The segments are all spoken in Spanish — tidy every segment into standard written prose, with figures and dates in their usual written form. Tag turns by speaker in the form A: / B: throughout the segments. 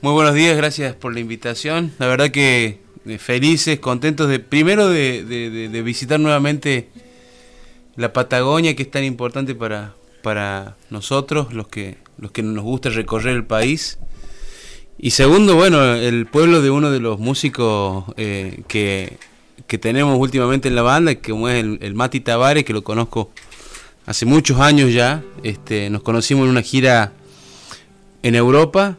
A: Muy buenos días, gracias por la invitación. La verdad que felices, contentos primero de visitar nuevamente la Patagonia, que es tan importante para nosotros, los que nos gusta recorrer el país. Y segundo, bueno, el pueblo de uno de los músicos que tenemos últimamente en la banda, como es el Mati Tavares, que lo conozco hace muchos años ya. Nos conocimos en una gira en Europa.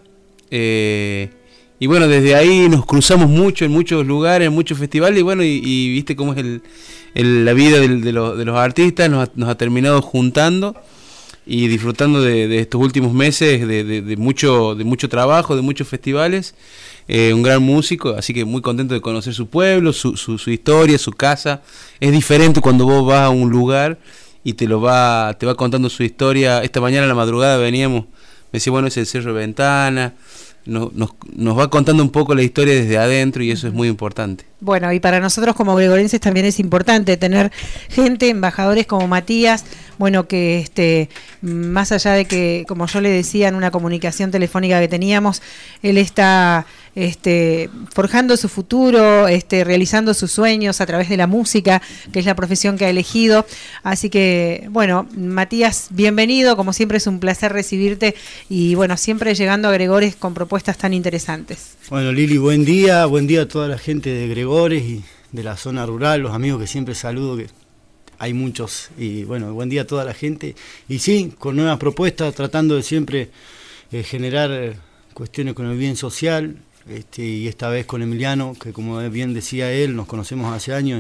A: Y bueno, desde ahí nos cruzamos mucho en muchos lugares, en muchos festivales, y bueno, y viste cómo es la vida de los artistas, nos ha terminado juntando y disfrutando de estos últimos meses de mucho trabajo, de muchos festivales. Un gran músico, así que muy contento de conocer su pueblo, su historia, su casa. Es diferente cuando vos vas a un lugar y te va contando su historia. Esta mañana a la madrugada veníamos, me decía, bueno, es el Cerro de Ventana. Nos va contando un poco la historia desde adentro, y eso es muy importante.
B: Bueno, y para nosotros como gregorenses también es importante tener gente, embajadores como Matías, bueno, que más allá de que, como yo le decía en una comunicación telefónica que teníamos, él está forjando su futuro, realizando sus sueños a través de la música, que es la profesión que ha elegido. Así que, bueno, Matías, bienvenido, como siempre es un placer recibirte, y bueno, siempre llegando a Gregores con propuestas tan interesantes.
C: Bueno, Lili, buen día a toda la gente de Gregores y de la zona rural, los amigos que siempre saludo, que hay muchos, y bueno, buen día a toda la gente, y sí, con nuevas propuestas, tratando de siempre generar cuestiones con el bien social, y esta vez con Emiliano, que como bien decía él, nos conocemos hace años,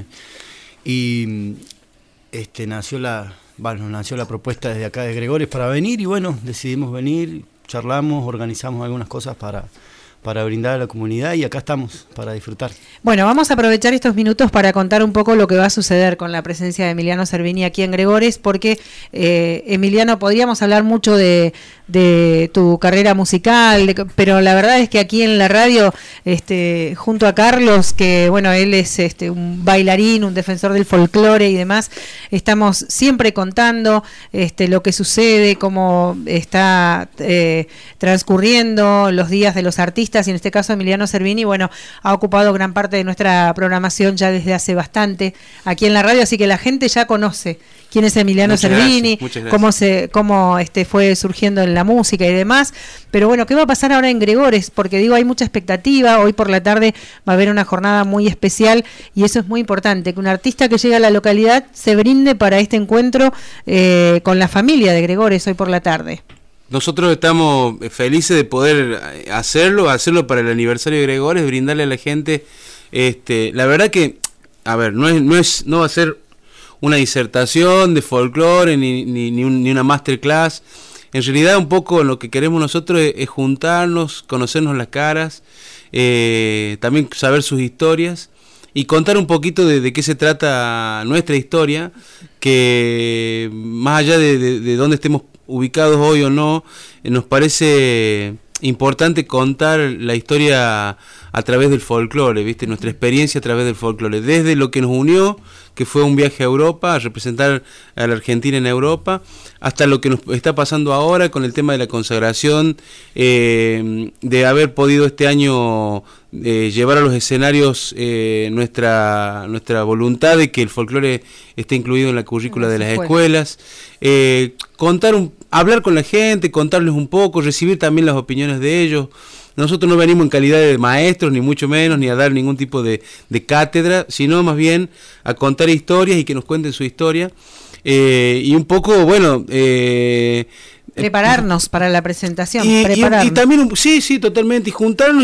C: y nos nació la propuesta desde acá de Gregores para venir, y bueno, decidimos venir, charlamos, organizamos algunas cosas para brindar a la comunidad, y acá estamos para disfrutar. Bueno,
B: vamos a aprovechar estos minutos para contar un poco lo que va a suceder con la presencia de Emiliano Cervini aquí en Gregores, porque Emiliano, podríamos hablar mucho de tu carrera musical, pero la verdad es que aquí en la radio, junto a Carlos, que bueno, él es un bailarín, un defensor del folclore y demás, estamos siempre contando lo que sucede, cómo está transcurriendo los días de los artistas, y en este caso Emiliano Cervini, bueno, ha ocupado gran parte de nuestra programación ya desde hace bastante aquí en la radio, así que la gente ya conoce quién es Emiliano Cervini, cómo fue surgiendo en la música y demás. Pero bueno, ¿qué va a pasar ahora en Gregores? Porque digo, hay mucha expectativa. Hoy por la tarde va a haber una jornada muy especial, y eso es muy importante, que un artista que llega a la localidad se brinde para este encuentro con la familia de Gregores hoy por la tarde.
A: Nosotros estamos felices de poder hacerlo para el aniversario de Gregores, brindarle a la gente, la verdad que, a ver, no va a ser una disertación de folclore ni una masterclass. En realidad un poco lo que queremos nosotros es juntarnos, conocernos las caras, también saber sus historias y contar un poquito de qué se trata nuestra historia, que más allá de dónde estemos ubicados hoy o no, nos parece importante contar la historia a través del folclore, ¿viste? Nuestra experiencia a través del folclore, desde lo que nos unió, que fue un viaje a Europa, a representar a la Argentina en Europa, hasta lo que nos está pasando ahora con el tema de la consagración, de haber podido este año llevar a los escenarios nuestra voluntad de que el folclore esté incluido en la currícula de las escuelas, hablar con la gente, contarles un poco, recibir también las opiniones de ellos. Nosotros no venimos en calidad de maestros, ni mucho menos, ni a dar ningún tipo de cátedra, sino más bien a contar historias y que nos cuenten su historia. Y un poco, bueno...
B: prepararnos para la presentación.
A: Y también, sí, totalmente. Y juntarnos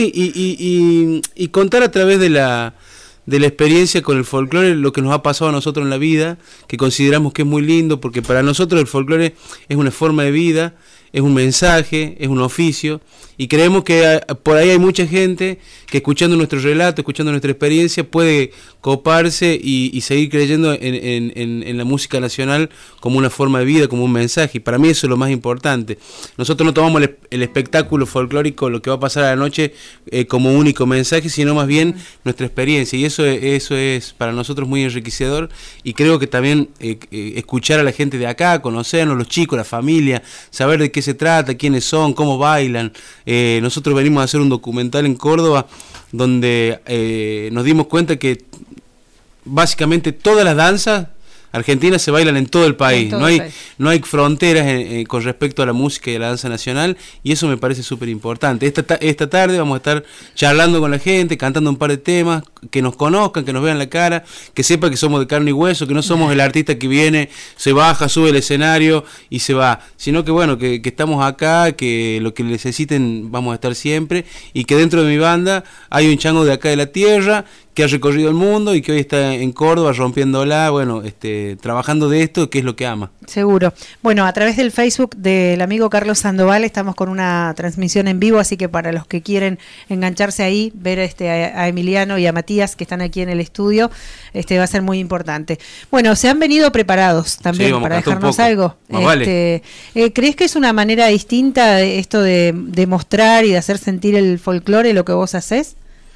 A: y contar a través de la experiencia con el folclore lo que nos ha pasado a nosotros en la vida, que consideramos que es muy lindo, porque para nosotros el folclore es una forma de vida, es un mensaje, es un oficio, y creemos que por ahí hay mucha gente que escuchando nuestro relato, escuchando nuestra experiencia, puede coparse y seguir creyendo en la música nacional como una forma de vida, como un mensaje, y para mí eso es lo más importante. Nosotros no tomamos el espectáculo folclórico, lo que va a pasar a la noche, como único mensaje, sino más bien nuestra experiencia, y eso es para nosotros muy enriquecedor, y creo que también escuchar a la gente de acá, conocernos, los chicos, la familia, saber de qué qué se trata, quiénes son, cómo bailan. Nosotros venimos a hacer un documental en Córdoba donde nos dimos cuenta que básicamente todas las danzas argentinas se bailan en todo el país, no hay fronteras con respecto a la música y a la danza nacional, y eso me parece súper importante. Esta tarde vamos a estar charlando con la gente, cantando un par de temas, que nos conozcan, que nos vean la cara, que sepan que somos de carne y hueso, que no somos el artista que viene, se baja, sube el escenario y se va, sino que bueno, que estamos acá, que lo que necesiten vamos a estar siempre, y que dentro de mi banda hay un chango de acá de la tierra que ha recorrido el mundo y que hoy está en Córdoba rompiéndola, bueno, trabajando de esto, que es lo que ama.
B: Seguro. Bueno, a través del Facebook del amigo Carlos Sandoval estamos con una transmisión en vivo, así que para los que quieren engancharse ahí, ver a Emiliano y a Matías que están aquí en el estudio, va a ser muy importante. Bueno, se han venido preparados también para dejarnos algo.
A: Vale.
B: ¿Crees que es una manera distinta de esto de mostrar y de hacer sentir el folclore, lo que vos hacés?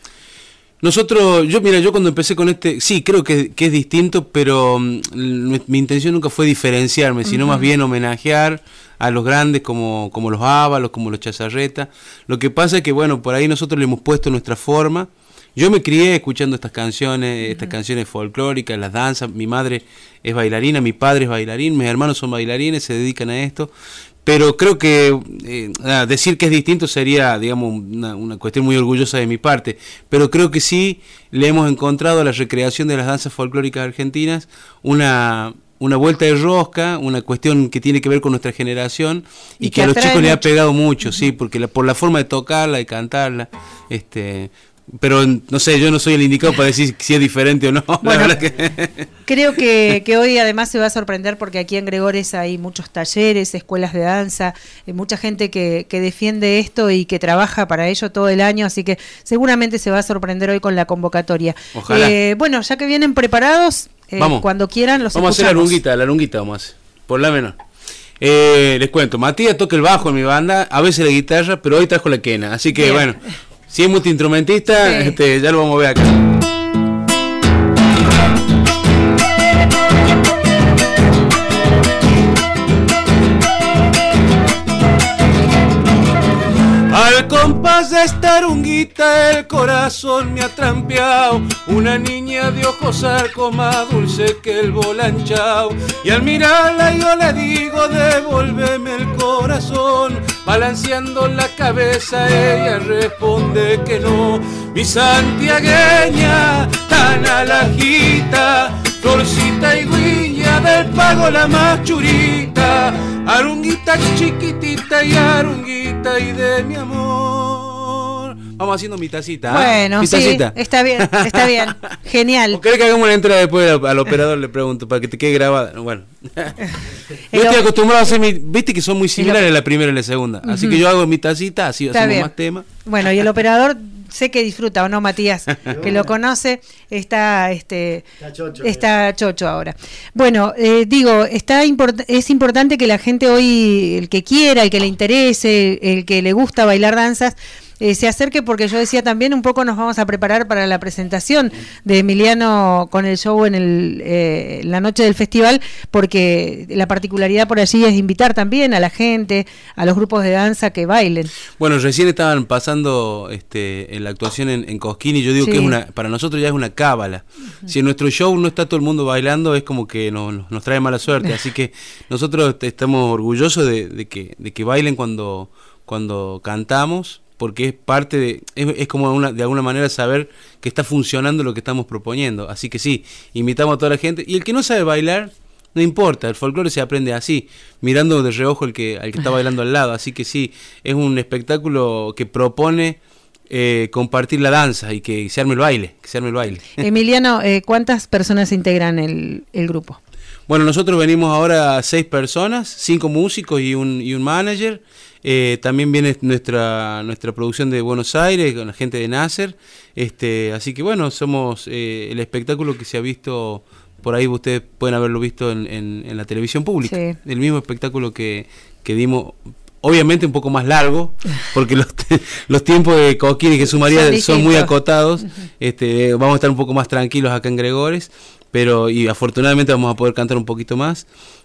A: Yo cuando empecé con sí, creo que es distinto, pero mi intención nunca fue diferenciarme, sino más bien homenajear a los grandes como los Ábalos, como los Chazarreta. Lo que pasa es que, bueno, por ahí nosotros le hemos puesto nuestra forma. Yo me crié escuchando estas canciones folclóricas, las danzas. Mi madre es bailarina, mi padre es bailarín, mis hermanos son bailarines, se dedican a esto. Pero creo que decir que es distinto sería, digamos, una cuestión muy orgullosa de mi parte. Pero creo que sí le hemos encontrado a la recreación de las danzas folclóricas argentinas una vuelta de rosca, una cuestión que tiene que ver con nuestra generación y que a los chicos le ha pegado mucho, sí, porque por la forma de tocarla, de cantarla, pero no sé, yo no soy el indicado para decir si es diferente o no.
B: Bueno,
A: la verdad que
B: creo que hoy además se va a sorprender porque aquí en Gregores hay muchos talleres, escuelas de danza, mucha gente que defiende esto y que trabaja para ello todo el año, así que seguramente se va a sorprender hoy con la convocatoria.
A: Ojalá.
B: Bueno, ya que vienen preparados, cuando quieran los
A: vamos
B: escuchamos.
A: A hacer la lunguita vamos a hacer, por la menor. Les cuento, Matías toca el bajo en mi banda, a veces la guitarra, pero hoy trajo la quena, así que
B: bien.
A: Bueno, si es multiinstrumentista,
B: sí.
A: Ya lo vamos a ver acá. Al compás de esta arunguita el corazón me ha trampeado, una niña de ojos arco más dulce que el volanchao, y al mirarla yo le digo devuélveme el corazón, balanceando la cabeza ella responde que no, mi santiagueña tan alajita, florcita y guilla del pago la más churita, arunguita chiquitita y arunguita y de mi amor. Vamos haciendo mi tacita.
B: Bueno,
A: ¿Mi tacita?
B: Sí, está bien, genial.
A: ¿O querés que hagamos una entrada después al operador? Le pregunto, para que te quede grabada. Bueno, yo estoy acostumbrado a hacer viste que son muy similares la primera y la segunda, así que yo hago mi tacita, así
B: está
A: hacemos
B: bien.
A: más temas.
B: Bueno, y el operador sé que disfruta, ¿o no, Matías? Que lo conoce, está chocho ahora. Bueno, digo, es importante que la gente hoy, el que quiera, el que le interese, el que le gusta bailar danzas, se acerque, porque yo decía también un poco nos vamos a preparar para la presentación de Emiliano con el show en la noche del festival, porque la particularidad por allí es invitar también a la gente, a los grupos de danza que bailen.
A: Bueno, recién estaban pasando en la actuación en Cosquín y yo digo
B: sí.
A: que para nosotros ya es una cábala. Si en nuestro show no está todo el mundo bailando es como que nos trae mala suerte, así que nosotros estamos orgullosos de que bailen cuando cantamos, porque es parte es como de alguna manera saber que está funcionando lo que estamos proponiendo. Así que sí, invitamos a toda la gente. Y el que no sabe bailar, no importa, el folclore se aprende así, mirando de reojo al que está bailando al lado. Así que sí, es un espectáculo que propone compartir la danza y que se arme el baile.
B: Emiliano, ¿cuántas personas integran el grupo?
A: Bueno, nosotros venimos ahora 6 personas, 5 músicos y un manager. También viene nuestra producción de Buenos Aires con la gente de Nasser, así que bueno, somos el espectáculo que se ha visto por ahí, ustedes pueden haberlo visto en la televisión pública, sí. El mismo espectáculo que dimos, obviamente un poco más largo, porque los tiempos de Cosquín y Jesús María son muy acotados. Vamos a estar un poco más tranquilos acá en Gregores, y afortunadamente vamos a poder cantar un poquito más.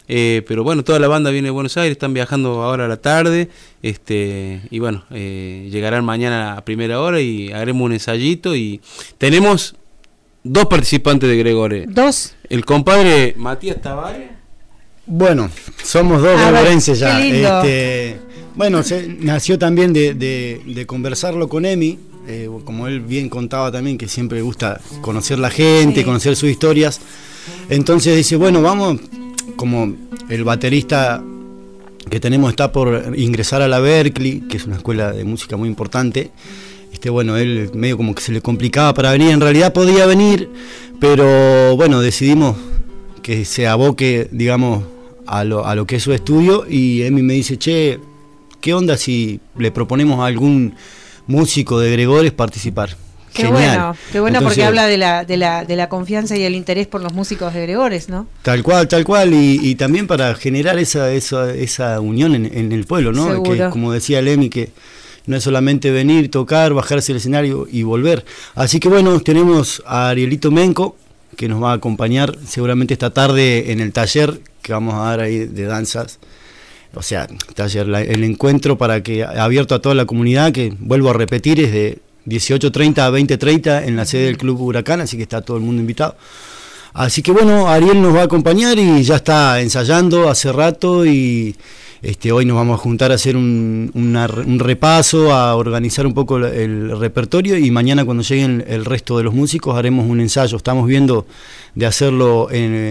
A: pero bueno, toda la banda viene de Buenos Aires, están viajando ahora a la tarde, y bueno, llegarán mañana a primera hora y haremos un ensayito, y tenemos 2 participantes de Gregores.
B: 2.
A: El compadre Matías Tavares.
C: Bueno, somos 2 gregorenses ya. Bueno, nació también de conversarlo con Emi, como él bien contaba también, que siempre le gusta conocer la gente, conocer sus historias. Entonces dice, bueno, vamos, como el baterista que tenemos está por ingresar a la Berklee, que es una escuela de música muy importante. Bueno, él medio como que se le complicaba para venir, en realidad podía venir, pero bueno, decidimos que se aboque, digamos, a lo que es su estudio, y Emi me dice, che, ¿qué onda si le proponemos a algún músico de Gregores participar?
B: Qué
C: Genial.
B: Qué bueno.
C: Entonces,
B: porque habla de la confianza y el interés por los músicos de Gregores, ¿no?
C: Tal cual, y también para generar esa unión en el pueblo, ¿no?
B: Seguro.
C: Que, como decía el Emi, que no es solamente venir, tocar, bajarse el escenario y volver. Así que bueno, tenemos a Arielito Menco, que nos va a acompañar seguramente esta tarde en el taller que vamos a dar ahí de danzas. O sea, taller, el encuentro abierto a toda la comunidad, que vuelvo a repetir, es de 18:30 a 20:30 en la sede del Club Huracán, así que está todo el mundo invitado. Así que bueno, Ariel nos va a acompañar y ya está ensayando hace rato, y hoy nos vamos a juntar a hacer un repaso, a organizar un poco el repertorio, y mañana cuando lleguen el resto de los músicos haremos un ensayo. Estamos viendo de hacerlo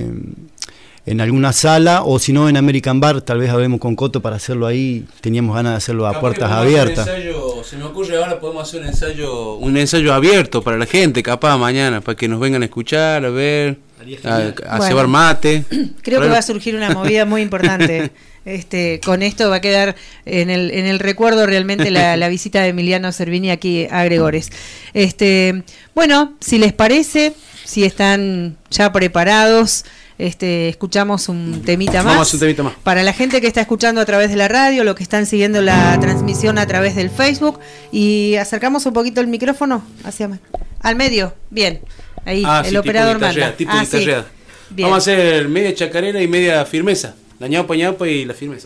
C: en alguna sala, o si no en American Bar, tal vez hablemos con Coto para hacerlo ahí. Teníamos ganas de hacerlo a puertas abiertas.
A: Se me ocurre ahora, podemos hacer un ensayo abierto para la gente, capaz mañana, para que nos vengan a escuchar, a ver, a cebar mate.
B: Creo que va a surgir una movida muy importante. Con esto va a quedar en el recuerdo realmente la visita de Emiliano Cervini aquí a Gregores. Bueno, si les parece, si están ya preparados, escuchamos un temita más.
A: Vamos a un temita más.
B: Para la gente que está escuchando a través de la radio, los que están siguiendo la transmisión a través del Facebook, y acercamos un poquito el micrófono al medio. Bien, ahí el operador manda.
A: Sí. Vamos a hacer media chacarera y media firmeza. La ñaupa y la firmeza.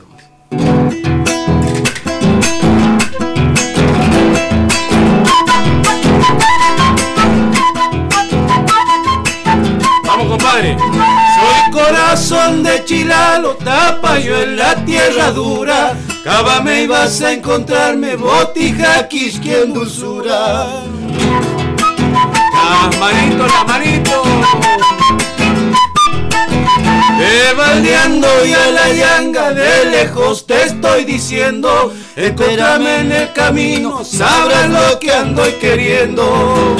A: Vamos, compadre. Soy corazón de chilalo, tapayo en la tierra dura. Cábame y vas a encontrarme, botija, quisquien dulzura. Las manitos. Baldeando y a la yanga, de lejos te estoy diciendo, encontrame en el camino, sabrás lo que ando queriendo.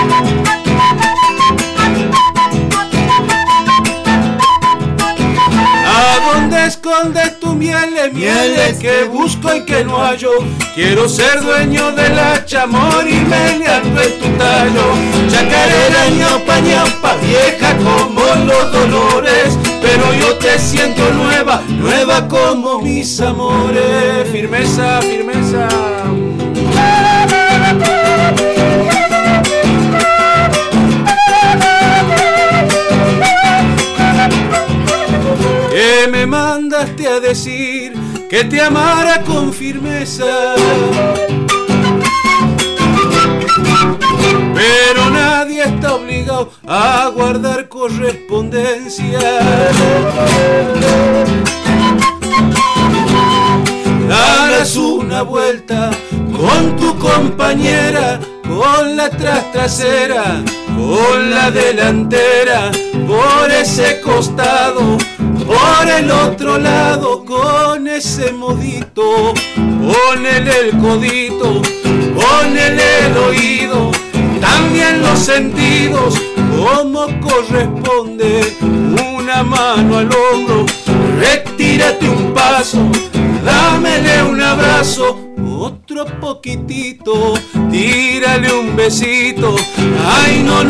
A: ¿A dónde escondes tu mieles que busco y que no hallo? Quiero ser dueño del hacha, morirme liando en tu tallo. Chacarera, ñaupa, vieja como los dolores, pero yo te siento nueva como mis amores. Firmeza. Que me mandaste a decir que te amara con firmeza, pero nadie está obligado a guardar correspondencia. Darás una vuelta con tu compañera, con la trasera, con la delantera, por ese costado, por el otro lado, con ese modito, ponele el codito, ponele el oído, también los sentidos, como corresponde, una mano al hombro, retírate un paso, dámele un abrazo, otro poquitito, tírale un besito, ay no,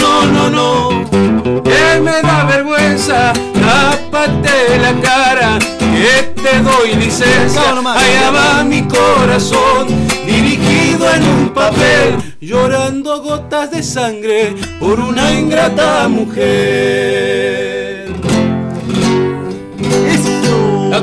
A: que me da vergüenza, tápate la cara, que te doy licencia, allá va mi corazón, dirigido en un papel, llorando gotas de sangre por una ingrata mujer.
C: Eso.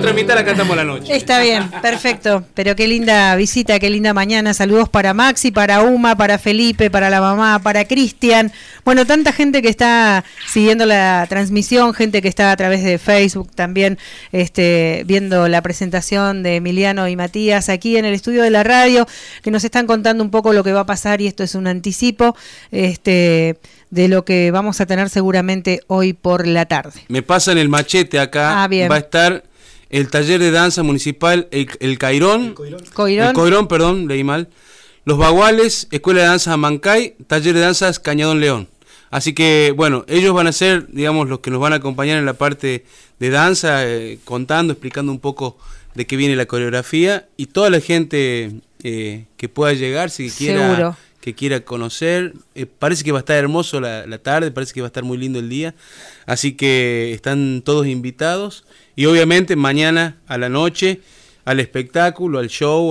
A: otra mitad la cantamos a la noche.
B: Está bien, perfecto. Pero qué linda visita, qué linda mañana. Saludos para Maxi, para Uma, para Felipe, para la mamá, para Cristian. Bueno, tanta gente que está siguiendo la transmisión, gente que está a través de Facebook también viendo la presentación de Emiliano y Matías aquí en el estudio de la radio, que nos están contando un poco lo que va a pasar, y esto es un anticipo de lo que vamos a tener seguramente hoy por la tarde.
A: Me pasan el machete acá. Va a estar el taller de danza municipal, el Coirón, perdón, leí mal. Los Baguales, Escuela de Danza Amancay, Taller de Danzas Cañadón León. Así que, bueno, ellos van a ser, digamos, los que nos van a acompañar en la parte de danza, contando, explicando un poco de qué viene la coreografía, y toda la gente que pueda llegar, si quiera, que quiera conocer. Parece que va a estar hermoso la tarde, parece que va a estar muy lindo el día, así que están todos invitados, y obviamente mañana a la noche al espectáculo, al show,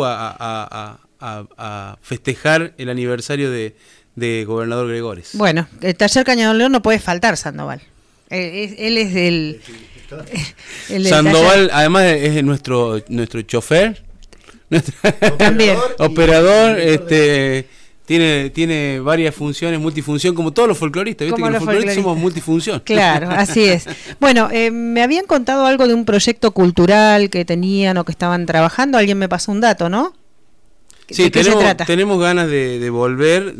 A: a festejar el aniversario de Gobernador Gregores.
B: Bueno, el taller Cañadón León no puede faltar, Sandoval. Él es el
A: Sandoval, además es nuestro chofer,
B: también
A: operador, tiene varias funciones, multifunción, como todos los folcloristas, ¿viste? Que los folcloristas somos multifunción.
B: Claro, así es. Bueno, me habían contado algo de un proyecto cultural que tenían o que estaban trabajando. Alguien me pasó un dato, ¿no?
A: Sí, tenemos ganas de volver.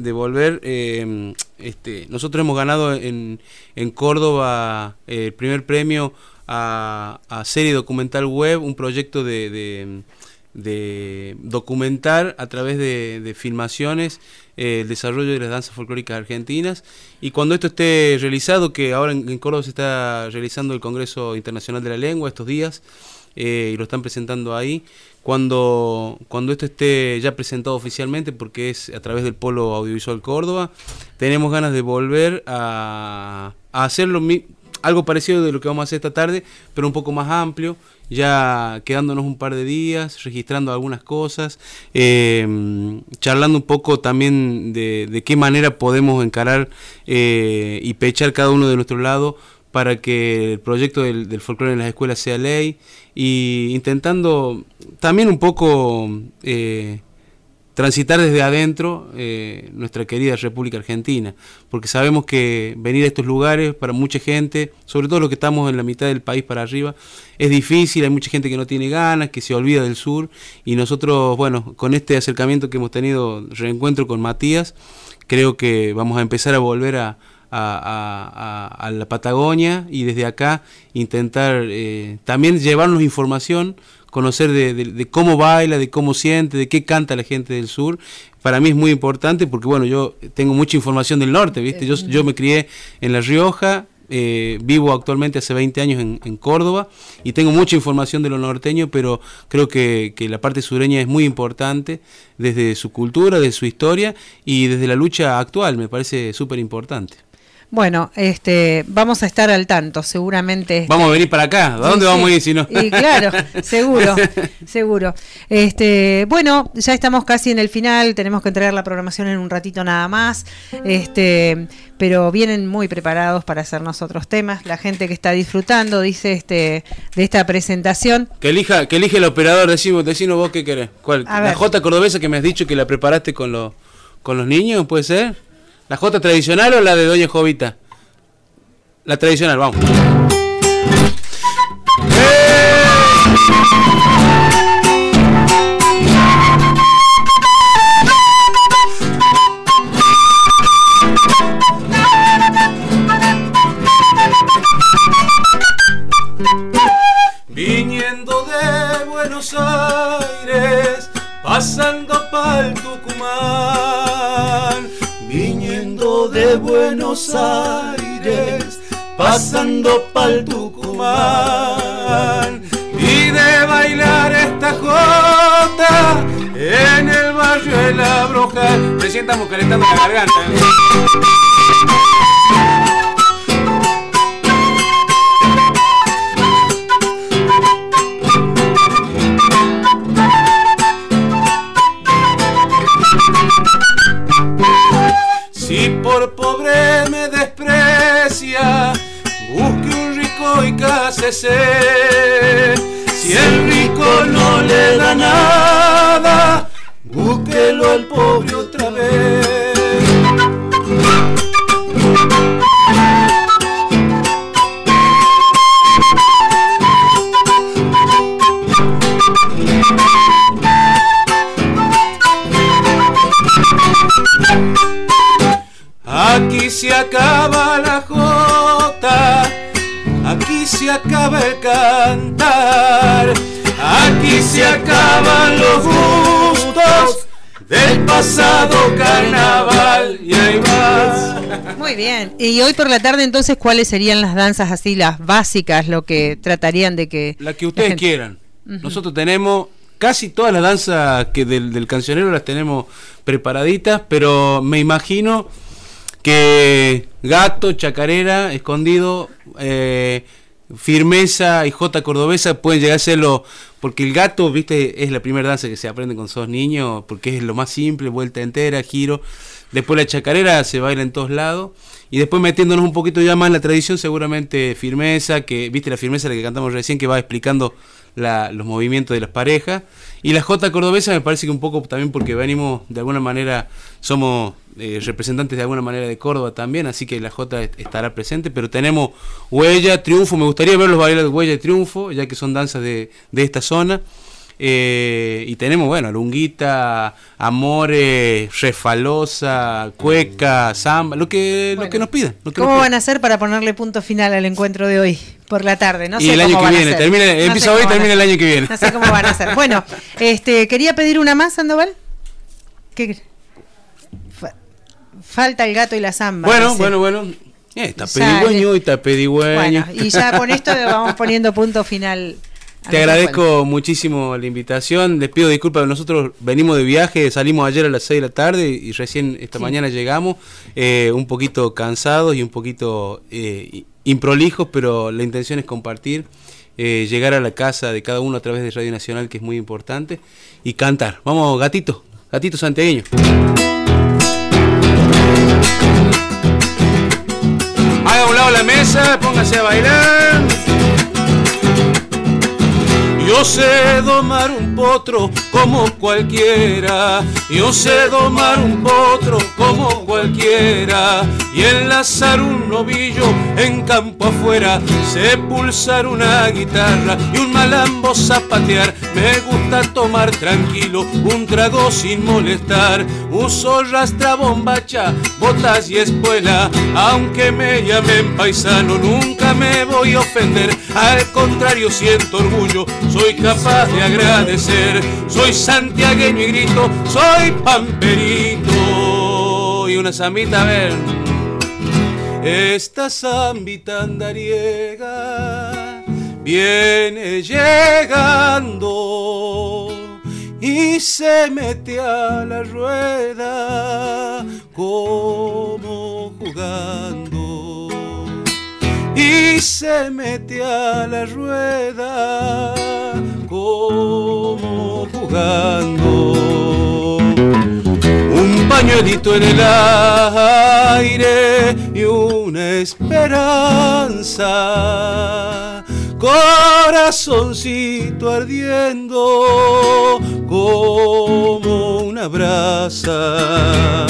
A: Nosotros hemos ganado en Córdoba el primer premio a serie documental web, un proyecto de documentar a través de filmaciones el desarrollo de las danzas folclóricas argentinas, y cuando esto esté realizado, que ahora en Córdoba se está realizando el Congreso Internacional de la Lengua estos días, y lo están presentando ahí, cuando esto esté ya presentado oficialmente, porque es a través del Polo Audiovisual Córdoba, tenemos ganas de volver a hacerlo, algo parecido de lo que vamos a hacer esta tarde, pero un poco más amplio, ya quedándonos un par de días, registrando algunas cosas, charlando un poco también de qué manera podemos encarar y pechar cada uno de nuestro lado para que el proyecto del folclore en las escuelas sea ley, y intentando también un poco transitar desde adentro nuestra querida República Argentina, porque sabemos que venir a estos lugares para mucha gente, sobre todo los que estamos en la mitad del país para arriba, es difícil, hay mucha gente que no tiene ganas, que se olvida del sur, y nosotros, bueno, con este acercamiento que hemos tenido, reencuentro con Matías, creo que vamos a empezar a volver a la Patagonia, y desde acá intentar también llevarnos información, conocer de cómo baila, de cómo siente, de qué canta la gente del sur. Para mí es muy importante porque, bueno, yo tengo mucha información del norte, ¿viste? Yo me crié en La Rioja, vivo actualmente hace 20 años en Córdoba, y tengo mucha información de lo norteño, pero creo que la parte sureña es muy importante desde su cultura, desde su historia y desde la lucha actual, me parece súper importante.
B: Bueno, vamos a estar al tanto, seguramente.
A: Vamos a venir para acá. ¿A dónde vamos a ir si no?
B: Y claro, seguro. Bueno, ya estamos casi en el final, tenemos que entregar la programación en un ratito nada más. Pero vienen muy preparados para hacernos otros temas. La gente que está disfrutando, dice, de esta presentación.
A: Que elige el operador, decinos vos qué querés. ¿Cuál? La jota cordobesa que me has dicho que la preparaste con los niños, ¿puede ser? ¿La jota tradicional o la de Doña Jovita? La tradicional, vamos.
D: Viniendo de Buenos Aires, pasando pa'l Tucumán. Viniendo de Buenos Aires, pasando pa'l Tucumán, y de bailar esta jota en el barrio de La Broja.
A: Recién estamos calentando la garganta.
D: Si por pobre me desprecia, busque un rico y cásese. Si el rico no le da nada, búsquelo al pobre otra vez. Aquí se acaba la jota, aquí se acaba el cantar, aquí se acaban los gustos del pasado carnaval. Y ahí va.
B: Muy bien. Y hoy por la tarde, entonces, ¿cuáles serían las danzas así, las básicas, lo que tratarían de que...
A: La que ustedes quieran. Nosotros tenemos casi todas las danzas que del cancionero las tenemos preparaditas, pero me imagino que gato, chacarera, escondido, firmeza y jota cordobesa pueden llegar a serlo, porque el gato, viste, es la primera danza que se aprende cuando sos niño, porque es lo más simple, vuelta entera, giro. Después la chacarera se baila en todos lados, y después metiéndonos un poquito ya más en la tradición, seguramente firmeza, que viste la firmeza la que cantamos recién, que va explicando los movimientos de las parejas. Y la jota cordobesa me parece que un poco también porque venimos de alguna manera, somos representantes de alguna manera de Córdoba también, así que la jota estará presente, pero tenemos huella, triunfo, me gustaría verlos bailar de huella y triunfo, ya que son danzas de esta zona. Y tenemos, bueno, lunguita, amores, refalosa, cueca, samba, lo que nos pidan.
B: ¿Cómo van a hacer para ponerle punto final al encuentro de hoy por la tarde? No sé.
A: Y el año que viene, empieza hoy y termina el año que viene.
B: No sé cómo van a hacer. Bueno, quería pedir una más, Sandoval. ¿Qué? Falta el gato y la samba.
A: Bueno. Está pedigüeño y está pedigüeño.
B: Bueno, y ya con esto vamos poniendo punto final.
A: Te agradezco muchísimo la invitación. Les pido disculpas, nosotros venimos de viaje, salimos ayer a las 6 de la tarde y recién esta mañana llegamos, un poquito cansados y un poquito improlijos, pero la intención es compartir, llegar a la casa de cada uno a través de Radio Nacional, que es muy importante, y cantar. Vamos, gatito santiagueño. Haga a un lado la mesa, póngase a bailar. Yo sé domar un potro como cualquiera, yo sé domar un potro como cualquiera, y enlazar un novillo en campo afuera, sé pulsar una guitarra y un malambo zapatear. Me gusta tomar tranquilo un trago sin molestar, uso rastra, bombacha, botas y espuela, aunque me llamen paisano nunca me voy a ofender, al contrario siento orgullo, soy capaz de agradecer, soy santiagueño y grito, soy pamperito. Y una zambita, a ver. Esta zambita andariega viene llegando y se mete a la rueda como jugando. Y se mete a la rueda como jugando. Un pañuelito en el aire y una esperanza, corazoncito ardiendo como una brasa,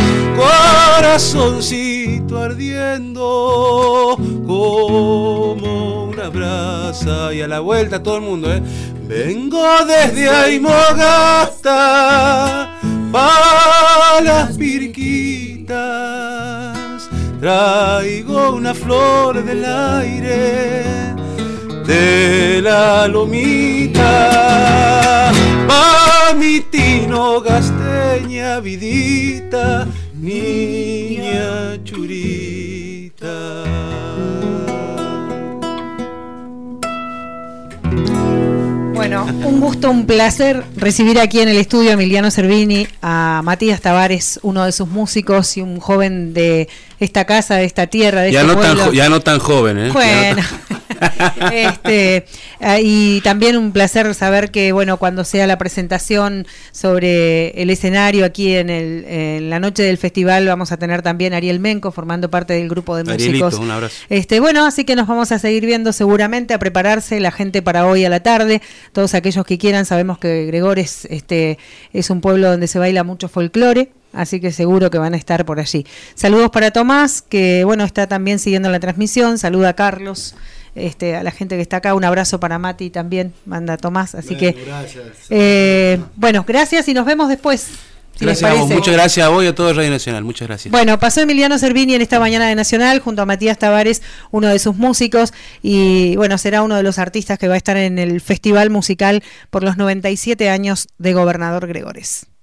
A: corazoncito ardiendo como una brasa. Y a la vuelta todo el mundo, vengo desde Aymogasta pa' las pirquitas, traigo una flor del aire de la lomita, pa' mi tino gasteña vidita, niña churita.
B: Bueno, un gusto, un placer recibir aquí en el estudio a Emiliano Cervini, a Matías Tavares, uno de sus músicos y un joven de esta casa, de esta tierra, de
A: ya
B: este
A: no
B: pueblo.
A: ya no tan joven,
B: Bueno, Y también un placer saber que, bueno, cuando sea la presentación sobre el escenario aquí en la noche del festival, vamos a tener también a Ariel Menco formando parte del grupo de
A: Arielito,
B: músicos.
A: un abrazo.
B: Bueno, así que nos vamos a seguir viendo seguramente, a prepararse la gente para hoy a la tarde, todos aquellos que quieran. Sabemos que Gregores es un pueblo donde se baila mucho folclore, así que seguro que van a estar por allí. Saludos para Tomás, que bueno, está también siguiendo la transmisión. Saluda a Carlos, a la gente que está acá. Un abrazo para Mati también, manda Tomás. Así bueno, que gracias. Bueno, gracias y nos vemos después. Si
A: gracias a vos, muchas gracias a vos y a todo Radio Nacional, muchas gracias.
B: Bueno, pasó Emiliano Cervini en esta mañana de Nacional junto a Matías Tavares, uno de sus músicos, y bueno, será uno de los artistas que va a estar en el festival musical por los 97 años de Gobernador Gregores.